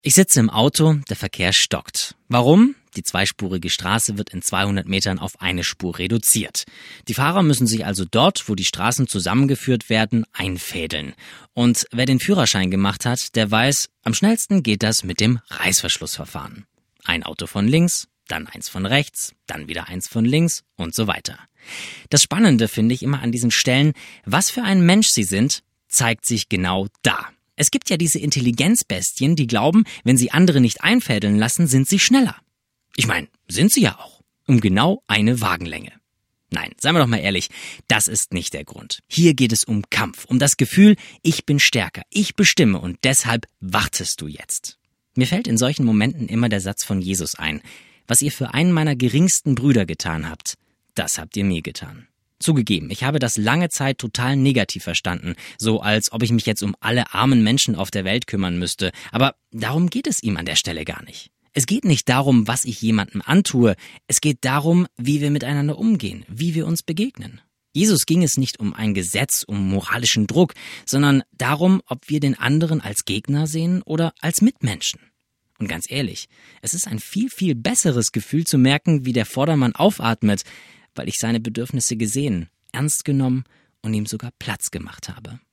Ich sitze im Auto, der Verkehr stockt. Warum? Die zweispurige Straße wird in 200 Metern auf eine Spur reduziert. Die Fahrer müssen sich also dort, wo die Straßen zusammengeführt werden, einfädeln. Und wer den Führerschein gemacht hat, der weiß, am schnellsten geht das mit dem Reißverschlussverfahren. Ein Auto von links, dann eins von rechts, dann wieder eins von links und so weiter. Das Spannende finde ich immer an diesen Stellen, was für ein Mensch sie sind, zeigt sich genau da. Es gibt ja diese Intelligenzbestien, die glauben, wenn sie andere nicht einfädeln lassen, sind sie schneller. Ich meine, sind sie ja auch. Um genau eine Wagenlänge. Nein, seien wir doch mal ehrlich, das ist nicht der Grund. Hier geht es um Kampf, um das Gefühl, ich bin stärker, ich bestimme und deshalb wartest du jetzt. Mir fällt in solchen Momenten immer der Satz von Jesus ein. Was ihr für einen meiner geringsten Brüder getan habt, das habt ihr mir getan. Zugegeben, ich habe das lange Zeit total negativ verstanden, so als ob ich mich jetzt um alle armen Menschen auf der Welt kümmern müsste. Aber darum geht es ihm an der Stelle gar nicht. Es geht nicht darum, was ich jemandem antue. Es geht darum, wie wir miteinander umgehen, wie wir uns begegnen. Jesus ging es nicht um ein Gesetz, um moralischen Druck, sondern darum, ob wir den anderen als Gegner sehen oder als Mitmenschen. Und ganz ehrlich, es ist ein viel, viel besseres Gefühl zu merken, wie der Vordermann aufatmet, weil ich seine Bedürfnisse gesehen, ernst genommen und ihm sogar Platz gemacht habe.